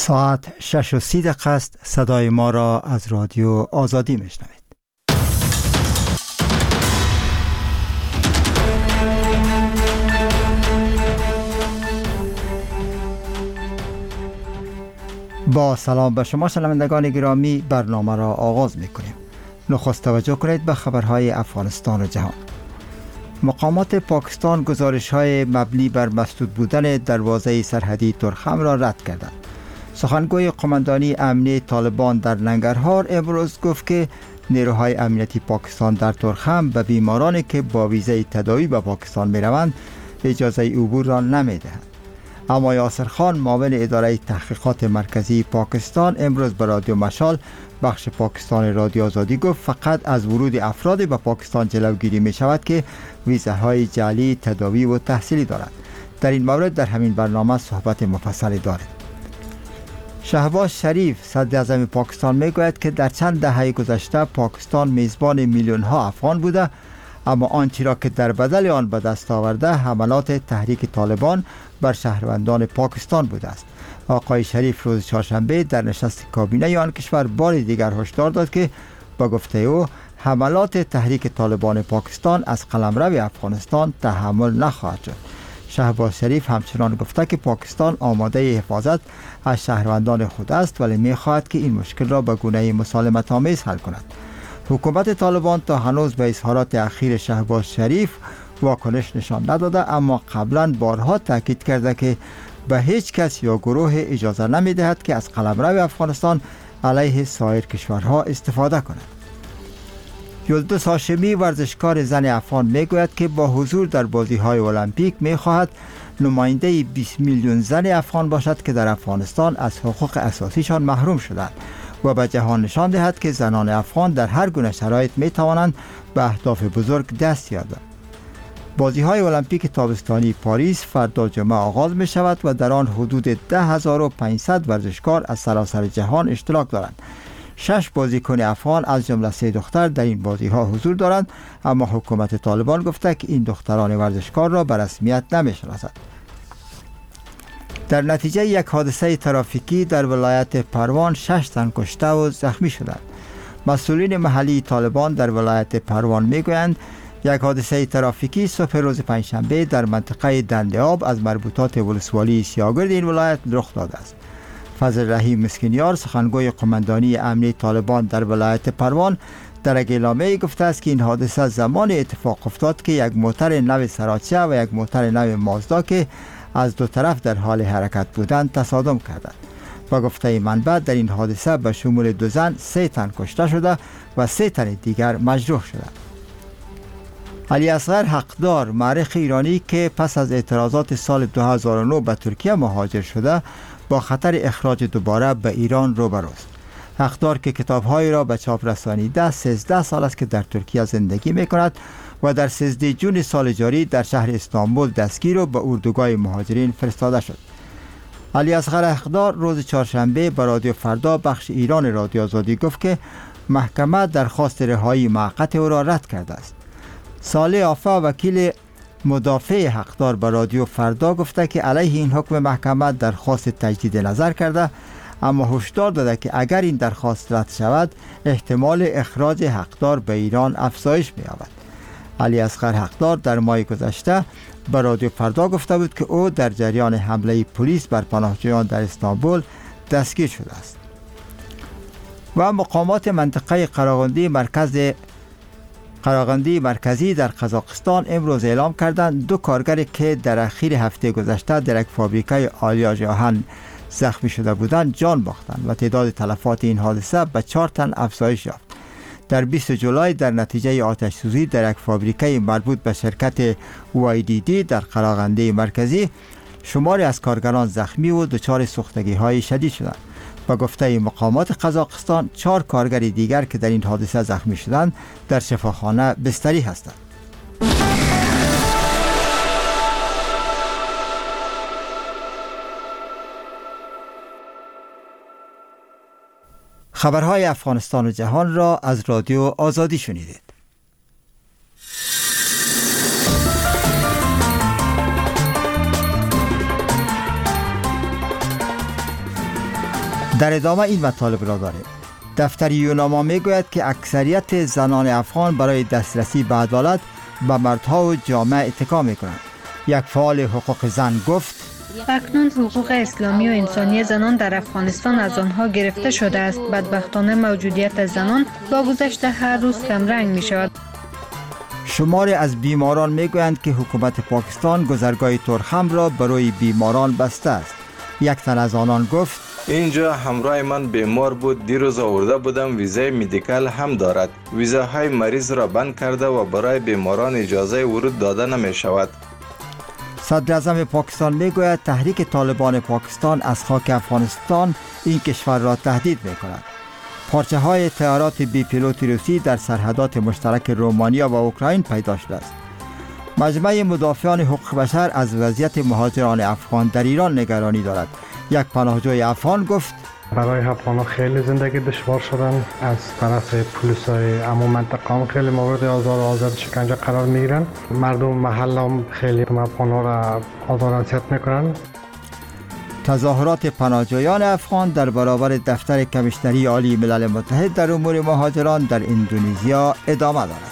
ساعت 6:30 است. صدای ما را از رادیو آزادی میشنوید. با سلام به شما شنوندگان گرامی، برنامه را آغاز میکنیم. نخست توجه کنید به خبرهای افغانستان و جهان. مقامات پاکستان گزارش‌های مبنی بر مسدود بودن دروازه سرحدی ترخم را رد کردند. سخنگوی قماندانی امنی طالبان در ننگرهار امروز گفت که نیروهای امنیتی پاکستان در ترخم به بیمارانی که با ویزای تداوی به پاکستان می‌روند اجازه عبور را نمی‌دهند. اما یاسر خان، معاون اداره تحقیقات مرکزی پاکستان، امروز به رادیو مشال بخش پاکستان رادیو آزادی گفت فقط از ورود افراد به پاکستان جلوگیری می شود که ویزاهای جعلی تداوی و تحصیلی دارند. در این مورد در همین برنامه صحبت مفصلی داریم. شهباز شریف، صدر اعظم پاکستان، می گوید که در چند دهه گذشته پاکستان میزبان میلیون ها افغان بوده، اما آنچه را که در بدل آن به دست آورده حملات تحریک طالبان بر شهروندان پاکستان بوده است. آقای شریف روز چهارشنبه در نشست کابینه آن کشور بار دیگر هشدار داد که با گفته او حملات تحریک طالبان پاکستان از قلمرو افغانستان تحمل نخواهد شد. شهباز شریف همچنان گفته که پاکستان آماده حفاظت از شهروندان خود است، ولی می‌خواهد که این مشکل را به گونه مسالمت آمیز حل کند. حکومت طالبان تا هنوز به اظهارات اخیر شهباز شریف واکنش نشان نداده، اما قبلا بارها تاکید کرده که به هیچ کس یا گروه اجازه نمی‌دهد که از قلمرو افغانستان علیه سایر کشورها استفاده کند. یلدوز هاشمی، ورزشکار زن افغان، میگوید که با حضور در بازی‌های المپیک می‌خواهد نماینده 20 میلیون زن افغان باشد که در افغانستان از حقوق اساسیشان محروم شدند و به جهان نشان دهد که زنان افغان در هر گونه شرایط می‌توانند به اهداف بزرگ دست یابند. بازی‌های المپیک تابستانی پاریس فردا جمعه آغاز می‌شود و در آن حدود 10,500 ورزشکار از سراسر جهان اشتراک دارند. 6 بازیکن افغان از جمله 3 دختر در این بازی‌ها حضور دارند، اما حکومت طالبان گفته که این دختران ورزشکار را به رسمیت نمی‌شناسد. در نتیجه یک حادثه ترافیکی در ولایت پروان 6 تن کشته و زخمی شدند. مسئولین محلی طالبان در ولایت پروان میگویند یک حادثه ترافیکی صبح روز پنجشنبه در منطقه دنده‌آب از مربوطات ولسوالی سیاگرد این ولایت رخ داده است. فضل رحیم مسکینیار، سخنگوی قماندانی امنی طالبان در ولایت پروان، در یک اعلامیه گفته است که این حادثه زمان اتفاق افتاد که یک موتر نو سراچه و یک موتر نو مازدا که از دو طرف در حال حرکت بودند تصادم کردند. با گفته منبع در این حادثه به شمول 2 زن 3 تن کشته شده و 3 تن دیگر مجروح شدند. علی اصغر حقدار، مورخ ایرانی که پس از اعتراضات سال 2009 به ترکیه مهاجر شده، با خطر اخراج دوباره به ایران روبروست. حقدار که کتاب‌های را به چاپ رسانیده 13 سال است که در ترکیه زندگی می‌کند و در 13 جون سال جاری در شهر استانبول دستگیر و به اردوگاه مهاجرین فرستاده شد. علی اصغر حقدار روز چهارشنبه به رادیو فردا بخش ایران رادیو آزادی گفت که محکمه درخواست رهایی موقت او را رد کرده است. صالح آفا، وکیل مدافع حقدار، به رادیو فردا گفته که علیه این حکم محکمه درخواست تجدید نظر کرده، اما هشدار داده که اگر این درخواست رد شود احتمال اخراج حقدار به ایران افزایش می‌یابد. علی اصغر حقدار در ماه گذشته به رادیو فردا گفته بود که او در جریان حمله پلیس بر پناهجویان در استانبول دستگیر شده است. و مقامات منطقه قراغندی مرکزی در قزاقستان امروز اعلام کردند 2 کارگری که در اخیر هفته گذشته در یک فابریکه آلیاژ آهن زخمی شده بودند جان باختند و تعداد تلفات این حادثه به 4 تن افزایش یافت. در 20 جولای در نتیجه آتش سوزی در یک فابریکه مربوط به شرکت YDD در قراغندی مرکزی شماری از کارگران زخمی و دچار سوختگی‌های شدید شدند. با گفته مقامات قزاقستان 4 کارگر دیگر که در این حادثه زخمی شدند در شفاخانه بستری هستند. خبرهای افغانستان و جهان را از رادیو آزادی شنیدید. در ادامه این مطالب را داریم. دفتر یوناما میگوید که اکثریت زنان افغان برای دسترسی به عدالت به مردها و جامعه اتکا میکنند. یک فعال حقوق زن گفت اکنون حقوق اسلامی و انسانی زنان در افغانستان از آنها گرفته شده است. بدبختانه موجودیت زنان با گذشت هر روز کمرنگ می شود. شماری از بیماران میگویند که حکومت پاکستان گذرگاه تورخم را برای بیماران بسته است. یک تن از آنان گفت اینجا همراه من بیمار بود، دیروز آورده بودم، ویزای مدیکال هم دارد. ویزاهای مریض را بند کرده و برای بیماران اجازه ورود داده نمی شود. صدر اعظم پاکستان میگوید تحریک طالبان پاکستان از خاک افغانستان این کشور را تهدید میکند. پارچه های طیارات بی پیلوت روسی در سرحدات مشترک رومانیا و اوکراین پیدا شده است. مجمع مدافعان حقوق بشر از وضعیت مهاجران افغان در ایران نگرانی دارد. یک پناهجوی افغان گفت برای افغان‌ها خیلی زندگی دشوار شدن. از طرف پلیس‌های عموم منطقه هم خیلی مورد آزار و آزار شکنجه قرار میگیرن. مردم محل هم خیلی افغان‌ها را آزار و اذیت میکنن. تظاهرات پناهجویان افغان در برابر دفتر کمیشنری عالی ملل متحد در امور مهاجران در اندونزیا ادامه دارد.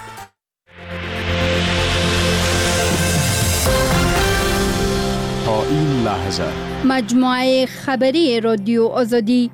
تا این لحظه مجموعه خبری رادیو آزادی.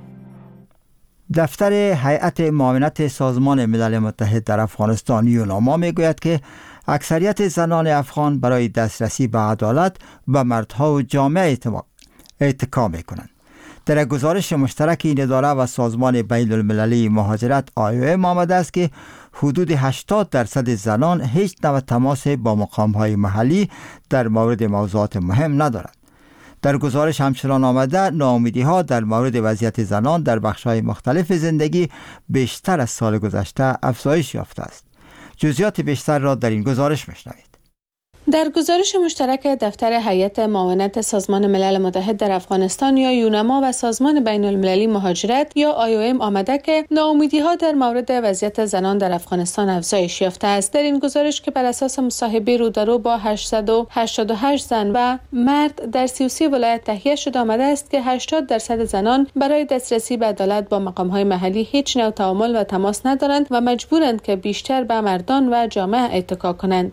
دفتر هیئت معاونت سازمان ملل متحد در افغانستان یوناما میگوید که اکثریت زنان افغان برای دسترسی به عدالت و مردها و جامعه اتکا میکنند. در گزارش مشترک این اداره و سازمان بین المللی مهاجرت IOM آمده است که حدود 80% زنان هیچ نوع تماس با مقام‌های محلی در مورد موضوعات مهم ندارند. در گزارش همچنان آمده ناامیدی‌ها در مورد وضعیت زنان در بخش‌های مختلف زندگی بیشتر از سال گذشته افزایش یافته است. جزئیات بیشتر را در این گزارش می‌شنوید. در گزارش مشترک دفتر هیئت معاونت سازمان ملل متحد در افغانستان یا یوناما و سازمان بین المللی مهاجرت یا IOM آمده که ناامیدی‌ها در مورد وضعیت زنان در افغانستان افزایش یافته است. در این گزارش که بر اساس مصاحبه رو با 888 زن و مرد در 33 ولایت تهیه شده آمده است که 80% زنان برای دسترسی به عدالت با مقام‌های محلی هیچ نوع تعامل و تماس ندارند و مجبورند که بیشتر به مردان و جامعه اتکا کنند.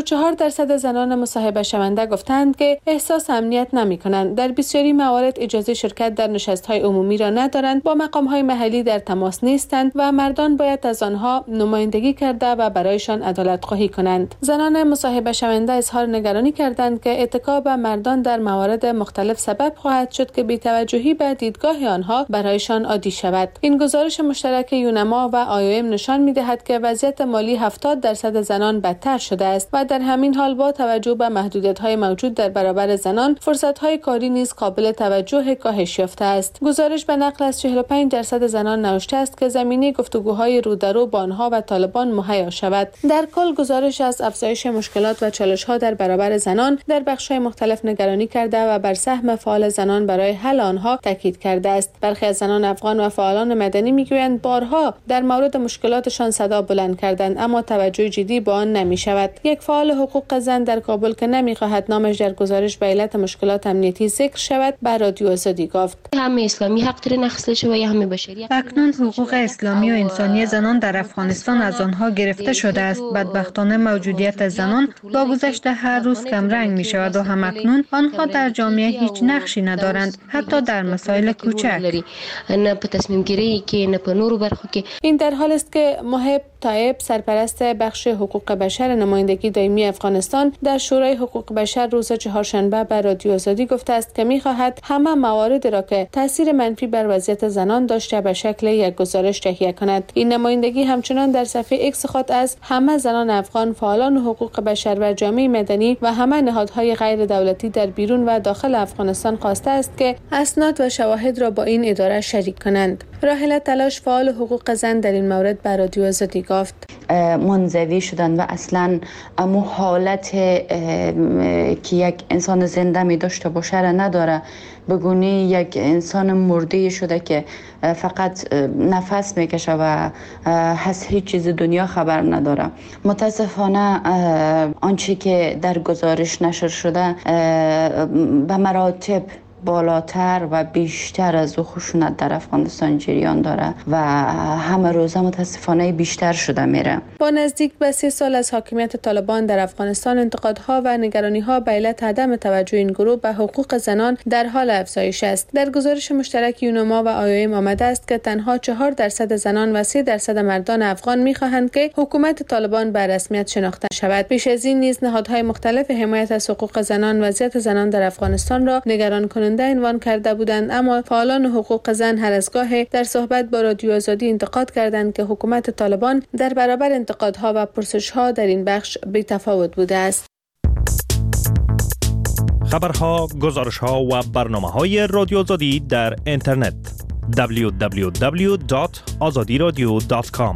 64% زنان مصاحبه شونده گفتند که احساس امنیت نمی‌کنند. در بسیاری موارد اجازه شرکت در نشست‌های عمومی را ندارند، با مقام‌های محلی در تماس نیستند و مردان باید از آنها نمایندگی کرده و برایشان عدالت خواهی کنند. زنان مصاحبه شونده اظهار نگرانی کردند که اتکا به مردان در موارد مختلف سبب خواهد شد که بی‌توجهی به دیدگاه آنها برایشان عادی شود. این گزارش مشترک یوناما و IOM نشان می‌دهد که وضعیت مالی 70% زنان بدتر شده است و در همین حال با توجه به محدودیت‌های موجود در برابر زنان، فرصت‌های کاری نیز قابل توجه کاهش یافته است. گزارش به نقل از 45% زنان نوشته است که زمینه گفتگوهای رودرو با آنها و طالبان مهیا شود. در کل گزارش از افزایش مشکلات و چالش‌ها در برابر زنان در بخش‌های مختلف نگرانی کرده و بر سهم فعال زنان برای حل آنها تاکید کرده است. برخی از زنان افغان و فعالان مدنی می‌گویند بارها در مورد مشکلاتشان صدا بلند کردند اما توجه جدی به آن نمی‌شود. یک فعال حقوق زن در کابل که نمی‌خواهد نامش در گزارش به علت مشکلات امنیتی ذکر شود به رادیو آزادی گفت همه اسلامی حق داره نقض شود یا همه بشری. اکنون حقوق اسلامی و انسانی زنان در افغانستان از آنها گرفته شده است. بدبختانه موجودیت زنان با گذشت هر روز کمرنگ می شود و همکنون آنها در جامعه هیچ نقشی ندارند، حتی در مسائل کوچک. نه په تصمیم گیری که نه په نورو برخو کې. این در حال است که محب طایب سرپرست بخش حقوق بشر نمایندگی دائمی افغانستان در شورای حقوق بشر روز چهارشنبه به رادیو آزادی گفته است که می‌خواهد همه موارد را که تاثیر منفی بر وضعیت زنان داشته به شکل یک گزارش تهیه کند. این نمایندگی همچنان در صفحه ایکس خود از همه زنان افغان، فعالان حقوق بشر و جامعه مدنی و همه نهادهای غیر دولتی در بیرون و داخل افغانستان خواسته است که اسناد و شواهد را با این اداره شریک کنند. راحله تلاش فعال حقوق زن در این مورد به رادیو آزادی گفت منزوی شدن و اصلا امو حالت که یک انسان زنده می داشته باشه را نداره، بگونی یک انسان مرده شده که فقط نفس میکشه و از هیچ چیز دنیا خبر نداره. متاسفانه آنچه که در گزارش نشر شده به مراتب بالاتر و بیشتر از خشونت در افغانستان جریان داره و همه روزه متاسفانه بیشتر شده میره. با نزدیک به 3 سال از حاکمیت طالبان در افغانستان، انتقادها و نگرانی‌ها به علت عدم توجه این گروه به حقوق زنان در حال افزایش است. در گزارش مشترک یونما و آیوئم آمده است که تنها 4% زنان و 3% مردان افغان می‌خواهند که حکومت طالبان به رسمیت شناخته شود. پیش از این نیز نهادهای مختلف حمایت از حقوق زنان وضعیت زنان در افغانستان را نگران کننده عنوان کرده بودند، اما فعالان حقوق زن هر از گاهی در صحبت با رادیو آزادی انتقاد کردند که حکومت طالبان در برابر انتقادها و پرسش‌ها در این بخش بی‌تفاوت بوده است. خبرها، گزارش‌ها و برنامه‌های رادیو آزادی در اینترنت www.azadiradio.com.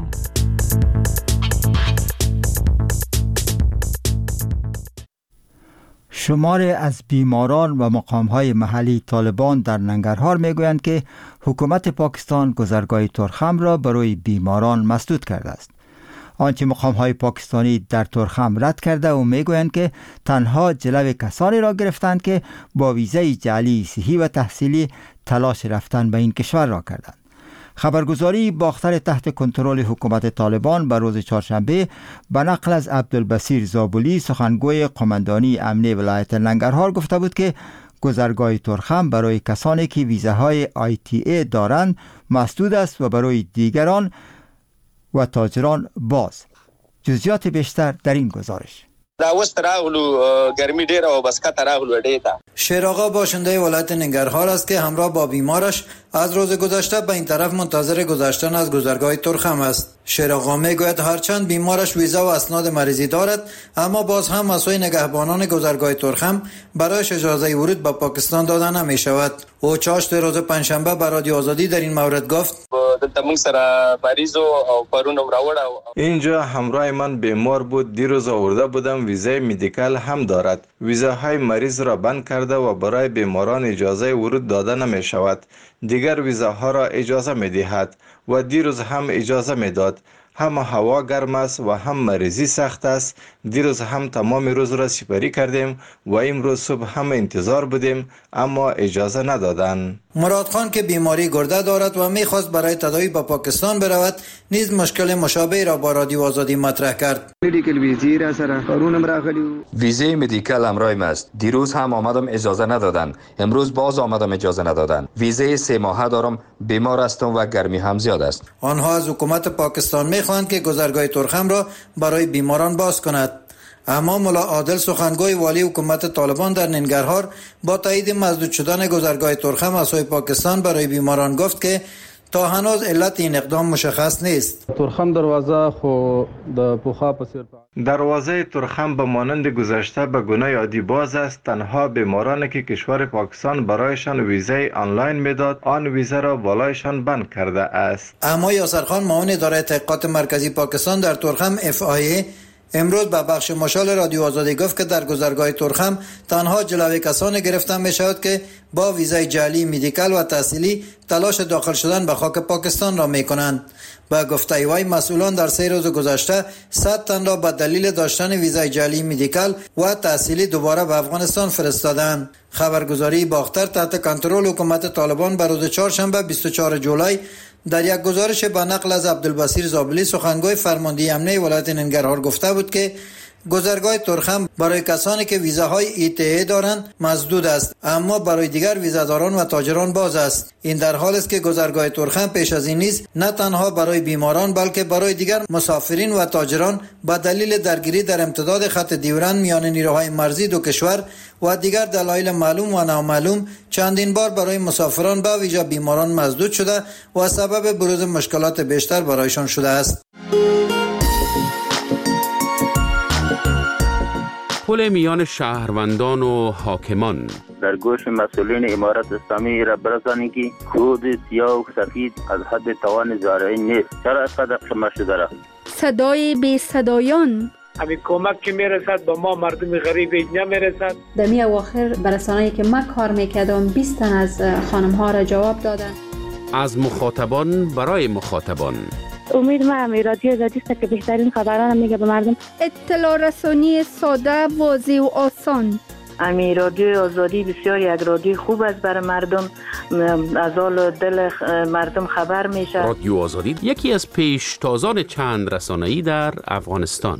شماری از بیماران و مقام‌های محلی طالبان در ننگرهار می‌گویند که حکومت پاکستان گذرگاه ترخم را برای بیماران مسدود کرده است. آنچه مقام‌های پاکستانی در ترخم رد کرده و می‌گویند که تنها جلو کسانی را گرفتند که با ویزای جعلی صحی و تحصیلی تلاش رفتن به این کشور را کردند. خبرگزاری باختر تحت کنترل حکومت طالبان به روز چهارشنبه به نقل از عبدالبصیر زابلی، سخنگوی قماندانی امنی ولایت ننگرهار، گفته بود که گذرگاه ترخم برای کسانی که ویزاهای ITA دارند مسدود است و برای دیگران و تاجران باز. جزئیات بیشتر در این گزارش. شیر آقا باشنده ولایت ننگرهار است که همراه با بیمارش از روز گذشته به این طرف منتظر گذشتن از گذرگاه ترخم است. شیر آقا میگوید هرچند بیمارش ویزا و اسناد مریضی دارد، اما باز هم از سوی نگهبانان گذرگاه ترخم برایش اجازه ورود به پاکستان داده نمی شود. او چاشت روز پنجشنبه به رادیو آزادی در این مورد گفت: اینجا همراه من بیمار بود، دیروز آورده بودم، ویزای مدیکال هم دارد. ویزاهای مریض را بند کرده و برای بیماران اجازه ورود داده نمی شود. دیگر ویزاها را اجازه می دهد و دیروز هم اجازه می داد. هم هوا گرم است و هم مریضی سخت است. دیروز هم تمام روز را سپری کردیم و امروز صبح هم انتظار بودیم، اما اجازه ندادند. مراد خان که بیماری گرده دارد و میخواست برای تداوی به پاکستان برود، نیز مشکل مشابه را با رادیو آزادی مطرح کرد. ویزه مدیکال همراهم است. دیروز هم آمدم اجازه ندادند، امروز باز آمدم اجازه ندادند. ویزه 3 ماهه دارم، بیمار هستم و گرمی هم زیاد است. آنها از حکومت پاکستان میخواهند که گذرگاه ترخم را برای بیماران باز کند. اما ملا عادل، سخنگوی والی حکومت طالبان در ننگرهار، با تایید مسدود شدن گذرگاه ترخم از سوی پاکستان برای بیماران گفت که تا هنوز علت این اقدام مشخص نیست. ترخم دروازه ترخم به مانند گذشته به گونه عادی باز است. تنها بیمارانی که کشور پاکستان برایشان ویزای آنلاین میداد، آن ویزا را بالایشان بند کرده است. اما یاسر خان، معاون اداره تحقیقات مرکزی پاکستان در ترخم FIA، امروز به بخش مشال رادیو آزادی گفت که در گذرگاه ترخم تنها جلوی کسانی گرفتن می شود که با ویزای جعلی مدیکال و تحصیلی تلاش داخل شدن به خاک پاکستان را می کنند. با گفته وی، مسئولان در 3 روز گذشته 100 تن را به دلیل داشتن ویزای جعلی مدیکال و تحصیلی دوباره به افغانستان فرستادند. خبرگزاری باختر تحت کنترل حکومت طالبان به روز چهارشنبه 24 جولای در یک گزارش به نقل از عبدالبصیر زابلی، سخنگوی فرماندهی امنی ولایت ننگرهار، گفته بود که گذرگاه ترخم برای کسانی که ویزاهای ETA دارند مسدود است، اما برای دیگر ویزاداران و تاجران باز است. این در حالی است که گذرگاه ترخم پیش از این نیز نه تنها برای بیماران بلکه برای دیگر مسافرین و تاجران به دلیل درگیری در امتداد خط دیورند میان نیروهای مرزی دو کشور و دیگر دلایل معلوم و نامعلوم چندین بار برای مسافران به ویژه بیماران مسدود شده و سبب بروز مشکلات بیشتر برایشان شده است. پل میان شهروندان و حاکمان در گوش مسئولین امارت اسلامی را برسانی که کود سیاه و سفید از حد توان زارعی نیست. چرا اینقدر شما شده را؟ صدای بی صدایان، همین کمک که میرسد به ما مردم غریب نمیرسد. در می اواخر برسانه‌ای که من کار میکردم 20 تن از خانم ها را جواب دادن. از مخاطبان برای مخاطبان. امید ما رادیو آزادی است که بهترین خبران میگه به مردم. اطلاع رسانی ساده، واضح و آسان. امی رادیو آزادی بسیار یک رادیو خوب است برای مردم، از حال دل مردم خبر میشه. رادیو آزادی یکی از پیشتازان چند رسانه‌ای در افغانستان.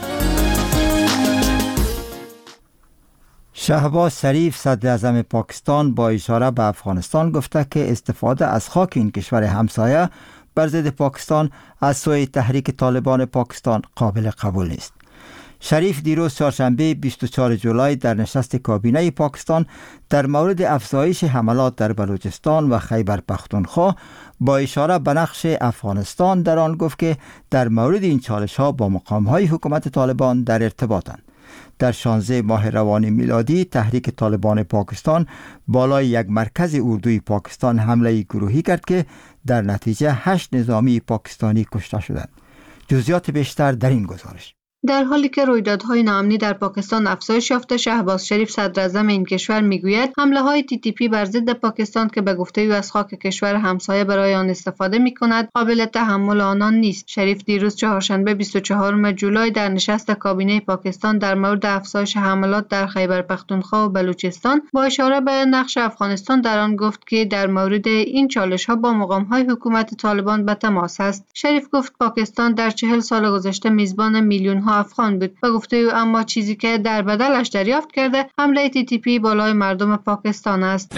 شهباز شریف صدر اعظم پاکستان با اشاره به افغانستان گفته که استفاده از خاک این کشور همسایه بر ضد پاکستان از سوی تحریک طالبان پاکستان قابل قبول نیست. شریف دیروز چهارشنبه 24 جولای در نشست کابینه پاکستان در مورد افزایش حملات در بلوچستان و خیبر پختونخوا با اشاره به نقش افغانستان در آن گفت که در مورد این چالش ها با مقام های حکومت طالبان در ارتباطند. در 16 ماه روان میلادی تحریک طالبان پاکستان بالای یک مرکز اردوی پاکستان حمله گروهی کرد که در نتیجه 8 نظامی پاکستانی کشته شدند. جزئیات بیشتر در این گزارش. در حالی که رویدادهای ناامنی در پاکستان افزایش یافته، شهباز شریف صدر اعظم این کشور میگوید حمله های TTP بر ضد پاکستان که به گفته او از خاک کشور همسایه برای آن استفاده میکند قابل تحمل آنان نیست. شریف دیروز چهارشنبه 24 جولای در نشست کابینه پاکستان در مورد افزایش حملات در خیبر پختونخوا و بلوچستان با اشاره به نقش افغانستان در آن گفت که در مورد این چالش ها با مقام های حکومت طالبان به تماس است. شریف گفت پاکستان در 40 سال گذشته میزبان میلیون ها افغان بود و گفته او اما چیزی که در بدلش دریافت کرده حمله TTP بالای مردم پاکستان است.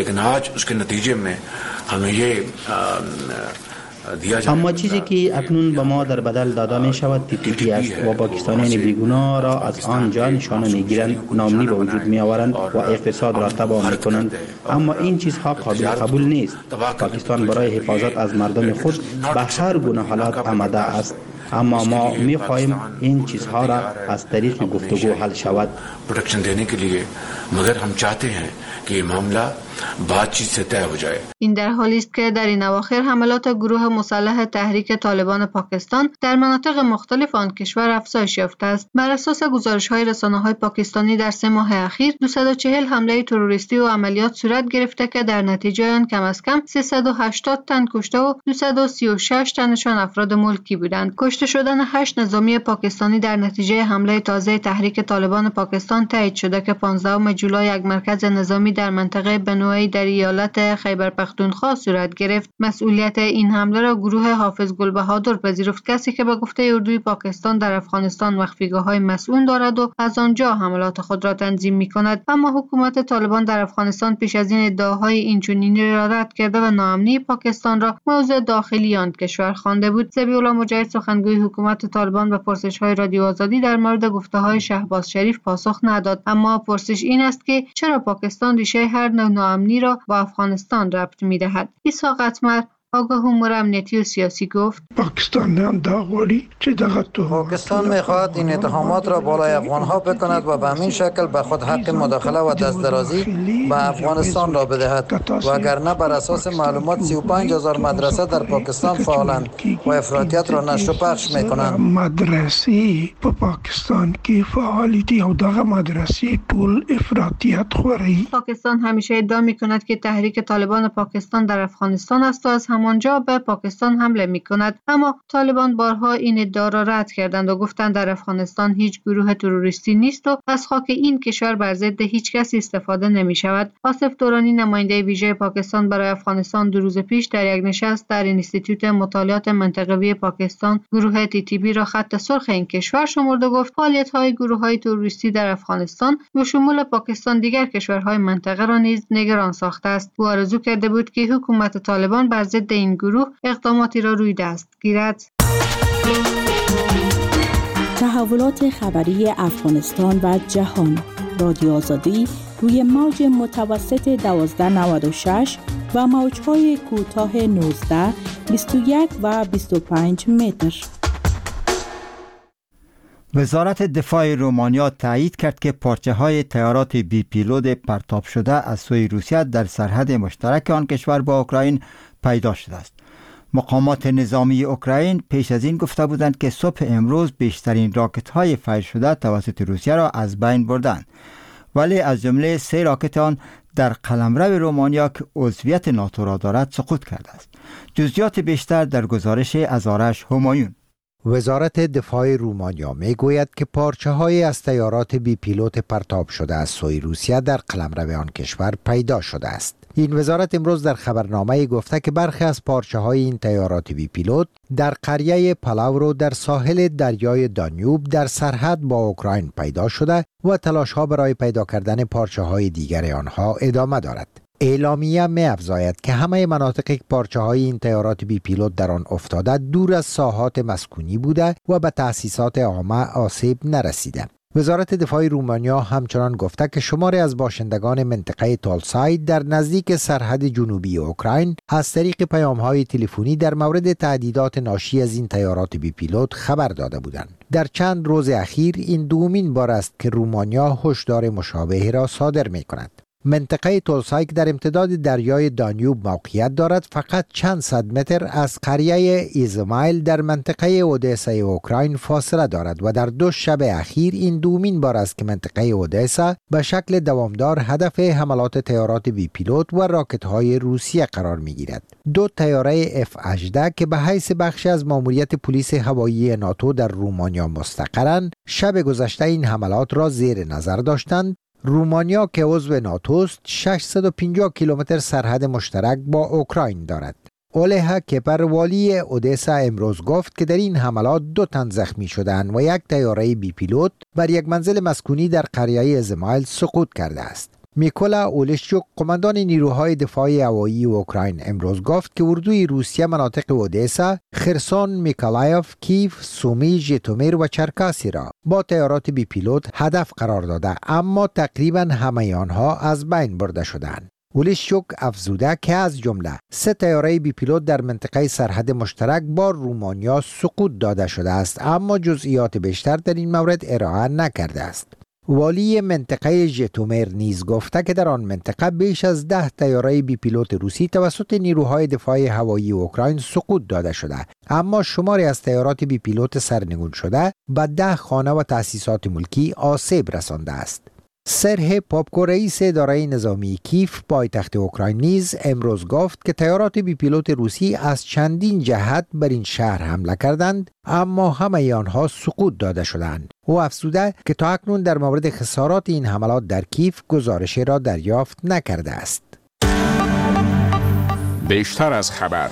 اما چیزی که اکنون به ما در بدل داده می شود TTP است و پاکستانیان بیگناه را از آنجا نشانه می گیرند، ناامنی به وجود می آورند و اقتصاد را تباه می کنند. اما این چیزها قابل قبول نیست. پاکستان برای حفاظت از مردم خود به هر گونه حالات آماده است، اما ما می خواهیم این چیزها را از طریق گفتگو حل شود. Protection देने के लिए, मगर हम चाहते हैं कि ये मामला बातचीत से तय हो जाए. این در حالی است که در این اواخر حملات گروه مسلح تحریک طالبان پاکستان در مناطق مختلف آن کشور افزایش یافته است. بر اساس گزارش‌های رسانه‌های پاکستانی در 3 ماه اخیر 240 حمله تروریستی و عملیات صورت گرفته که در نتیجه آن کم از کم 380 تن کشته و 236 تنشان افراد ملکی بودند. کشته شدن 8 نظامی پاکستانی در نتیجه حمله تازه تحریک طالبان پاکستان تایید شده که 15 جولای یک مرکز نظامی در منطقه بنوئی در ایالت خیبر پختونخوا صورت گرفت. مسئولیت این حمله را گروه حافظ گلبهادر پذیرفت، کسی که به گفته اردوی پاکستان در افغانستان مخفیگاه‌های مسئول دارد و از آنجا حملات خود را تنظیم می‌کند. اما حکومت طالبان در افغانستان پیش از این ادعاهای اینچنینی را رد کرده و ناامنی پاکستان را موضوع داخلی آن کشور خوانده بود. ذبیح الله مجاهد سخنگوی حکومت طالبان به پرسش‌های رادیو آزادی در مورد گفته‌های شهباز شریف پاسخ نداد، اما پرسش این است که چرا پاکستان ریشه هر نوع ناامنی را با افغانستان ربط می‌دهد. اسحاق اتمر آگاه امور امنیتی و سیاسی گفت پاکستان می‌خواهد این اتهامات را بالای افغان‌ها بکند و به همین شکل به خود حق مداخله و دستدرازی به افغانستان را بدهد، وگرنه بر اساس معلومات 35,000 مدرسه در پاکستان فعالند و افراطیت را نشر و پخش می‌کنند. مدرسه په پاکستان کې فعالیت او دغه مدرسې ټول افراطیت خوري. پاکستان همیشه ادعا می‌کند که تحریک طالبان پاکستان در افغانستان است و از همانجا به پاکستان حمله می‌کند، اما طالبان بارها این ادعا را رد کردند و گفتند در افغانستان هیچ گروه تروریستی نیست و از خاک این کشور بر ضد هیچ کسی استفاده نمی‌شود. آصف دورانی نماینده ویژه پاکستان برای افغانستان 2 روز پیش در یک نشست در اینستیتوت مطالعات منطقوی پاکستان گروه TTP را خط سرخ این کشور شمرد و گفت فعالیت‌های گروه‌های تروریستی در افغانستان به شمول پاکستان دیگر کشورهای منطقه را نیز نگران ساخته است. او آرزو کرده بود که حکومت طالبان بر ضد این گروه اقداماتی را روی دست گیرد. تحولات خبری افغانستان و جهان. رادیو آزادی روی موج متوسط 1296 و موج‌های کوتاه 19، 21 و 25 متر. وزارت دفاع رومانیا تایید کرد که پارچه‌های طیارات بی پیلوت پرتاب شده از سوی روسیه در سرحد مشترک آن کشور با اوکراین پیدا شده است. مقامات نظامی اوکراین پیش از این گفته بودند که صبح امروز بیشترین راکت‌های فیر شده توسط روسیه را از بین بردند، ولی از جمله 3 راکت آن در قلمرو رومانیا که عضویت ناتو را دارد سقوط کرده است. جزئیات بیشتر در گزارش از آرش همایون. وزارت دفاع رومانیا میگوید که پارچه‌های از تیارات بی پیلوت پرتاب شده از سوی روسیه در قلمرو آن کشور پیدا شده است. این وزارت امروز در خبرنامه گفته که برخی از پارچه‌های این تیارات بی پیلوت در قریه پلاورو در ساحل دریای دانیوب در سرحد با اوکراین پیدا شده و تلاش‌ها برای پیدا کردن پارچه‌های دیگر آنها ادامه دارد. اعلامیه می‌افزاید که همه مناطق که پارچه‌های این تیارات بی پیلوت در آن افتاده دور از ساحات مسکونی بوده و به تأسیسات عامه آسیب نرسیده. وزارت دفاع رومانیا همچنان گفته که شماری از باشندگان منطقه تولسای در نزدیک سرحد جنوبی اوکراین از طریق پیام‌های تلفنی در مورد تهدیدات ناشی از این تیارات بی پیلوت خبر داده بودند. در چند روز اخیر این دومین بار است که رومانیا هشدار مشابه را صادر می‌کند. منطقه تولسای که در امتداد دریای دانیوب موقعیت دارد فقط چند صد متر از قریه ایزمایل در منطقه اودسا اوکراین فاصله دارد و در 2 شب اخیر این دومین بار است که منطقه اودسا به شکل دوامدار هدف حملات تیارات بی پیلوت و راکت‌های روسیه قرار می‌گیرد. 2 تیاره F-18 که به حیث بخشی از ماموریت پلیس هوایی ناتو در رومانیا مستقرند، شب گذشته این حملات را زیر نظر داشتند. رومانیا که عضو ناتوست 650 کیلومتر سرحد مشترک با اوکراین دارد. اولها کپر والی اودسا امروز گفت که در این حملات 2 تن زخمی شدند و 1 تیاره بی پیلوت بر یک منزل مسکونی در قریه ازمایل سقوط کرده است. میکولا اولشچوک قماندان نیروهای دفاعی هوایی اوکراین امروز گفت که اردوی روسیه مناطق اودسا، خرسون، میکولایف، کیف، سومی، ژیتومیر و چرکاسی را با تیارات بی پیلوت هدف قرار داده، اما تقریبا همه آنها از بین برده شدند. اولشچوک افزوده که از جمله 3 تیاره بی پیلوت در منطقه سرحد مشترک با رومانیا سقوط داده شده است، اما جزئیات بیشتر در این مورد ارائه نکرده است. والی منطقه ژیتومیر نیز گفته که در آن منطقه بیش از 10 تیاره بی پیلوت روسی توسط نیروهای دفاعی هوایی اوکراین سقوط داده شده، اما شماری از تیارات بی پیلوت سرنگون شده به 10 خانه و تأسیسات ملکی آسیب رسانده است. سرهی پاپکو رئیس اداره نظامی کیف پایتخت اوکراین نیز امروز گفت که تیارات بی پیلوت روسی از چندین جهت بر این شهر حمله کردند، اما همه آنها سقوط داده شدند. او افزوده که تا اکنون در مورد خسارات این حملات در کیف گزارشی را دریافت نکرده است. بیشتر از خبر.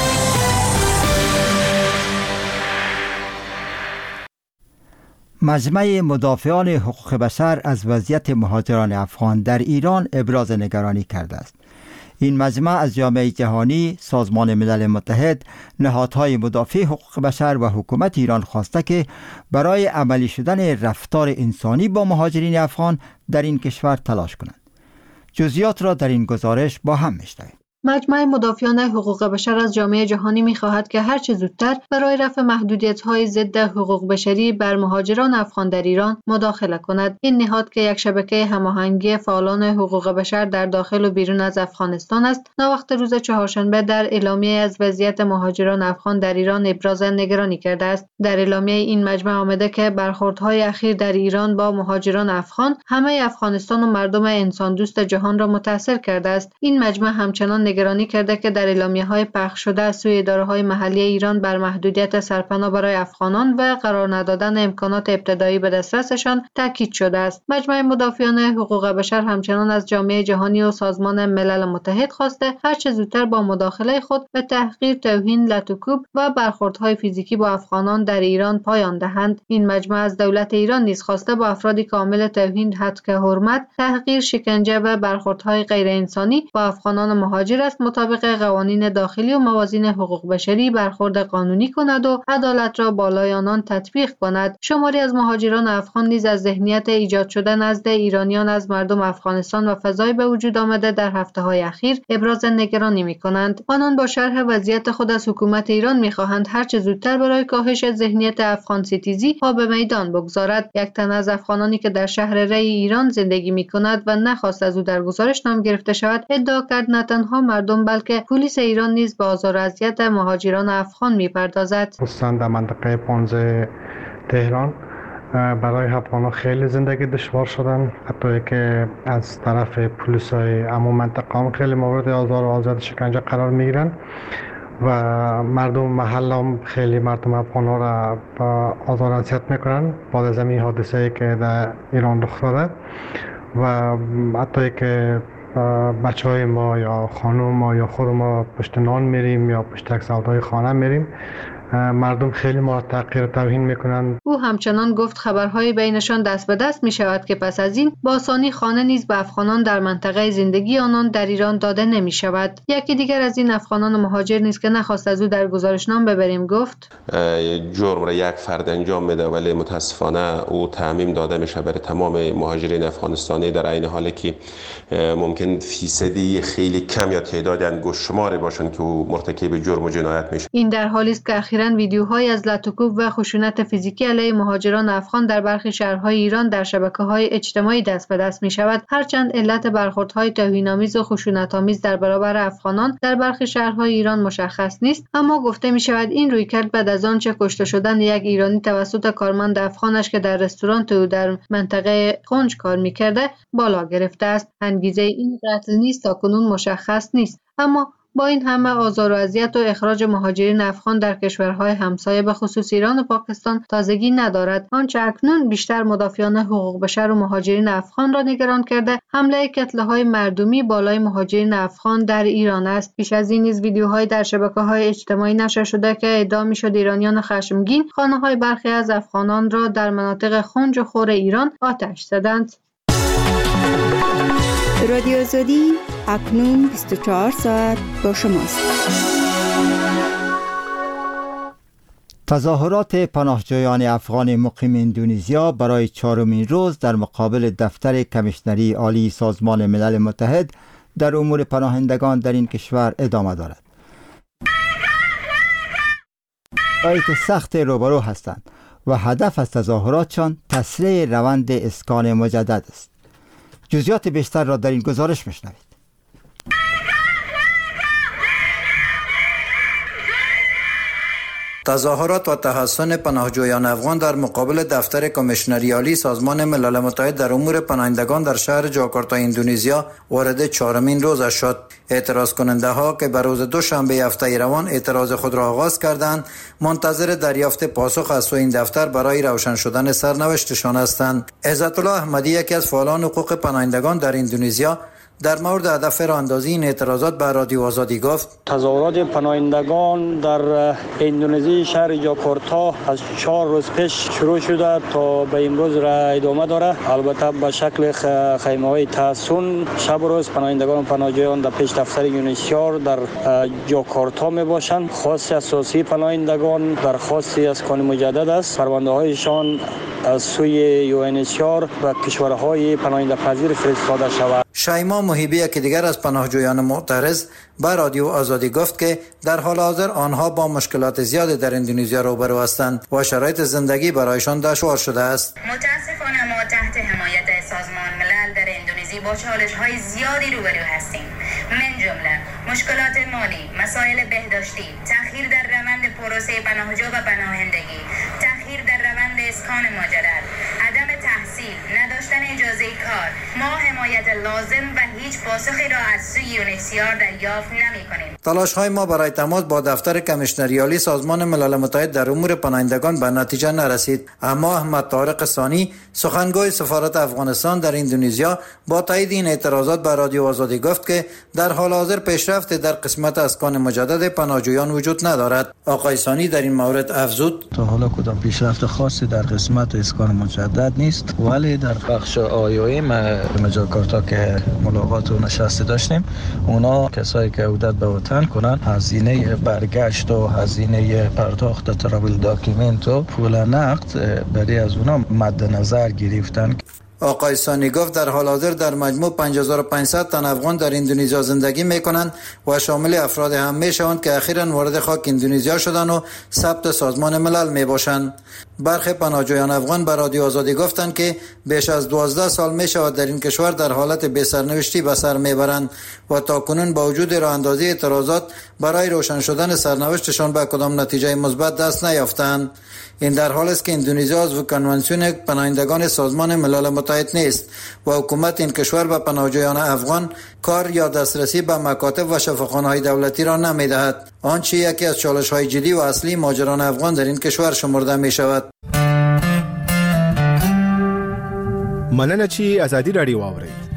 مجمع مدافعان حقوق بشر از وضعیت مهاجران افغان در ایران ابراز نگرانی کرده است. این مجمع از جامعه جهانی، سازمان ملل متحد، نهادهای مدافع حقوق بشر و حکومت ایران خواسته که برای عملی شدن رفتار انسانی با مهاجرین افغان در این کشور تلاش کنند. جزئیات را در این گزارش با هم میشنویم. مجمع مدافعان حقوق بشر از جامعه جهانی می‌خواهد که هر چه زودتر برای رفع محدودیت‌های ضد حقوق بشری بر مهاجران افغان در ایران مداخله کند. این نهاد که یک شبکه هماهنگی فعالان حقوق بشر در داخل و بیرون از افغانستان است، ناوقت روز چهارشنبه در اعلامیه از وضعیت مهاجران افغان در ایران ابراز نگرانی کرده است. در اعلامیه این مجمع آمده که برخوردهای اخیر در ایران با مهاجران افغان همه افغانستان و مردم انسان دوست جهان را متاثر کرده است. این مجمع همچنان نگرانی کرده که در اعلامیه‌های پخش شده از سوی اداره‌های محلی ایران بر محدودیت سرپناه برای افغانان و قرار ندادن امکانات ابتدایی به دسترسشان تاکید شده است. مجمع مدافعان حقوق بشر همچنان از جامعه جهانی و سازمان ملل متحد خواسته هر چه زودتر با مداخله خود به تحقیر، توهین، لطوکوب و برخوردهای فیزیکی با افغانان در ایران پایان دهند. این مجمع از دولت ایران نیز خواسته با افرادی کامل توهین، هتک حرمت، تحقیر، شکنجه و برخوردهای غیر انسانی با افغانان مهاجر است مطابق قوانین داخلی و موازین حقوق بشری برخورد قانونی کند و عدالت را بالای آنان تطبیق کند. شماری از مهاجران افغان نیز از ذهنیت ایجاد شده نزد ایرانیان از مردم افغانستان و فضای به وجود آمده در هفته‌های اخیر ابراز نگرانی می‌کنند. آنان با شرح وضعیت خود از حکومت ایران می‌خواهند هر چه زودتر برای کاهش ذهنیت افغان ستیزی پا به میدان بگذارد. یک تن از افغانانی که در شهر ری ایران زندگی می‌کند و نخواست از او در گزارش نام گرفته شود، ادعا کرد نه تنها مردم بلکه پلیس ایران نیز به آزار و اذیت مهاجران افغان می‌پردازد. خصوصا در منطقه 15 تهران برای افغان‌ها خیلی زندگی دشوار شدن، حتی که از طرف پلیس‌های همون منطقه هم خیلی مورد آزار و شکنجه قرار می‌گیرن و مردم محل هم خیلی مردم افغان ها را آزار اذیت میکنن بعد از این حادثه که در ایران رخ داده و حتی که بچه های ما یا خانم ما یا خود ما پشت نان میریم یا پشت یک سودای خانه میریم، مردم خیلی ما تحقیر توهین میکنن. او همچنان گفت خبرهای بینشان دست به دست می شود که پس از این با آسانی خانه نیز به افغانان در منطقه زندگی آنان در ایران داده نمی شود. یکی دیگر از این افغانان مهاجر نیز که نخواست از او در گزارشنامه ببریم گفت جرم را یک فرد انجام میده ولی متاسفانه او تعمیم داده میشه برای تمام مهاجرین افغانستانی، در این حالی که ممکن فیصدی خیلی کم یا تعداد انگشت شماری باشن که او مرتکب جرم و جنایت میشه. این در حالی است که اخیراً ویدیوهای از لطوکوب و خشونت فیزیکی علیه مهاجران افغان در برخی شهرهای ایران در شبکه‌های اجتماعی دست به دست می‌شود. هرچند علت برخوردهای توهین‌آمیز و خشونت‌آمیز در برابر افغانان در برخی شهرهای ایران مشخص نیست، اما گفته می‌شود این رویکرد بعد از آنچه کشته شدن یک ایرانی توسط کارمند افغانش که در رستوران او در منطقه خنج کار می‌کرده بالا گرفته است. انگیزه این قتل نیز تاکنون مشخص نیست، اما با این همه آزار و اذیت و اخراج مهاجرین افغان در کشورهای همسایه به خصوص ایران و پاکستان تازگی ندارد. آنچه اکنون بیشتر مدافعان حقوق بشر و مهاجرین افغان را نگران کرده حمله کتله‌های مردمی بالای مهاجرین افغان در ایران است. پیش از این نیز ویدیوهای در شبکه‌های اجتماعی نشر شده که ادعا می‌شد ایرانیان خشمگین خانه‌های برخی از افغانان را در مناطق خنج و خور ایران آتش زدند. رادیو آزادی اکنون 24 ساعت با شماست. تظاهرات پناهجویان افغان مقیم اندونزیا برای 4مین روز در مقابل دفتر کمیشنری عالی سازمان ملل متحد در امور پناهندگان در این کشور ادامه دارد. شرایط سخت روبرو هستند و هدف از تظاهراتشان تسریع روند اسکان مجدد است. جزئیات بیشتر را در این گزارش میشنوید. تظاهرات و تحسن پناهجویان افغان در مقابل دفتر کمیشنری عالی سازمان ملل متحد در امور پناهندگان در شهر جاکارتا اندونزیا وارد 4مین روز شد. اعتراض کننده ها که به روز دوشنبه هفته روان اعتراض خود را آغاز کردند، منتظر دریافت پاسخ از سوی این دفتر برای روشن شدن سرنوشتشان هستند. عزت الله احمدی، یکی از فعالان حقوق پناهندگان در اندونزیا، در مورد هدف راهاندازی این اعتراضات به رادیو آزادی گفت: تظاهرات پناهندگان در اندونزی شهر جاکارتا از 4 روز پیش شروع شده تا به امروز را ادامه داره. البته به شکل خیمه‌های تحسن شب روز پناهندگان و پناهجویان در پیش دفتر یونیسیار در جاکارتا می باشند. خواست اساسی پناهندگان درخواستی از کانون مجدد است. پرونده‌هایشان از سوی یونیسیار و کشورهای پناهنده پذیر فرستاده شود. شایما محیبی، که دیگر از پناهجویان معترض، به رادیو آزادی گفت که در حال حاضر آنها با مشکلات زیادی در اندونزیا روبرو هستند و شرایط زندگی برایشان دشوار شده است. متاسفانه ما تحت حمایت سازمان ملل در اندونزی با چالش‌های زیادی روبرو هستیم، من جمله مشکلات مالی، مسائل بهداشتی، تأخیر در روند پروسه پناهجو و پناهندگی، تأخیر در روند اسکان مجدد، عدم تحصیل، نداشتن اجازه کار. ما حمایت لازم و هیچ پاسخی را از سوی یونیسیار دریافت نمی‌کنیم. تلاش‌های ما برای تماس با دفتر کمیشنری عالی سازمان ملل متحد در امور پناهندگان به نتیجه نرسید، اما احمد طارق ثانی، سخنگوی سفارت افغانستان در اندونزیا، با تایید این اعتراضات به رادیو آزادی گفت که در حال حاضر پیشرفت در قسمت اسکان مجدد پناهجویان وجود ندارد. آقای ثانی در این مورد افزود: تا حالا کدام پیشرفت خاصی در قسمت اسکان مجدد نیست، ولی در بخش آیوئم جاکارتا که ملاقات و نشست داشتیم، اونا کسایی که عودت به وطن کنن هزینه برگشت و هزینه پرداخت تراول داکیومنت و پول نقد برای از اونا مد نظر گرفتن. آقای ثانی گفت در حال حاضر در مجموع 5500 تن افغان در اندونزیا زندگی میکنند و شامل افراد هم میشوند که اخیراً وارد خاک اندونزیا شدند و ثبت سازمان ملل میباشند. برخی پناهجویان افغان به رادیو آزادی گفتند که بیش از 12 سال میشود در این کشور در حالت بی‌سرنوشتی به سر میبرند و تاکنون با وجود راه اندازی اعتراضات برای روشن شدن سرنوشتشان به کدام نتیجه مثبت دست نیافتند. این در حالی است که اندونزیا عضو کنوانسیون پناهندگان سازمان ملل متحد نیست و حکومت این کشور به پناهجویان افغان کار یا دسترسی به مکاتب و شفاخانه‌های دولتی را نمی‌دهد، آنچه یکی از چالش‌های جدی و اصلی مهاجران افغان در این کشور شمرده می‌شود. مننه چې ازادي رادیو واورئ.